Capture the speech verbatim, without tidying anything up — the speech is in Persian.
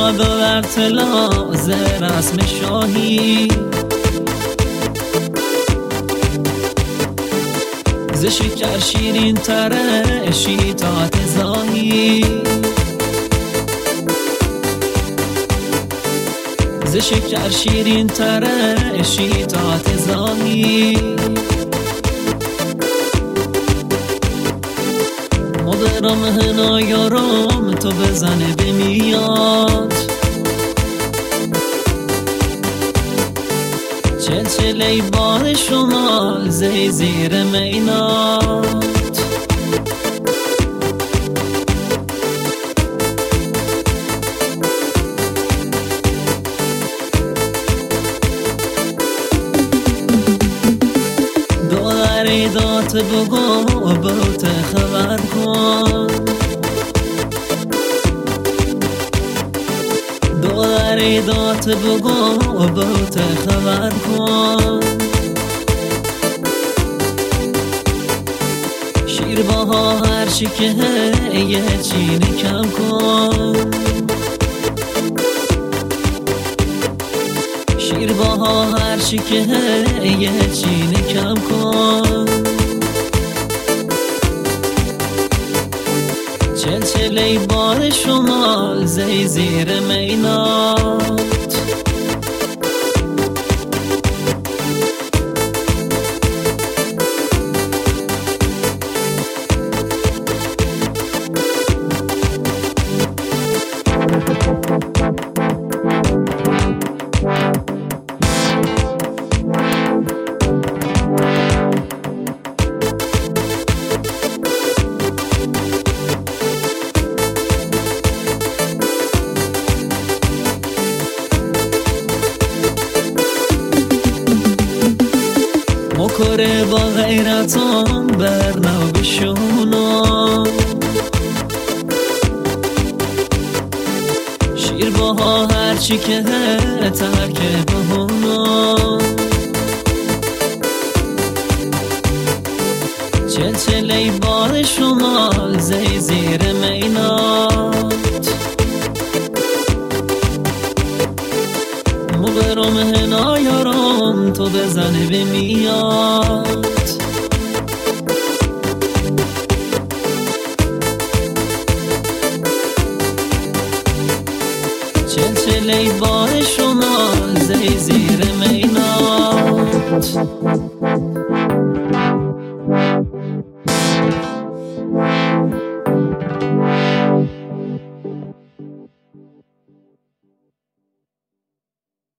میاد و در تلاز رسم شاهی ز شکر شیرین تره شیطات زاهی ز شکر شیرین تره شیطات زاهی مدرم هنا یارم تو بزنه بمیاد چل چل ای باد شمال زی زیر مینات دولاری دات بگو و بوت خبر کن دولاری دات بگو و بوت خبر کن شیر باها هر چی که یه چینی کم کن شیر باها هر چی که یه چینی کم کن چل چل ای باد شمال زی زیر مینات مکره با غیرتم برنو بشونم شیر باها هرچی که ترک بهونم چل چل ای باد شمال زی زیر مینات مبرم هنا یارم تو بزنه بمیاد چل چل ای باد شمال زی زیر می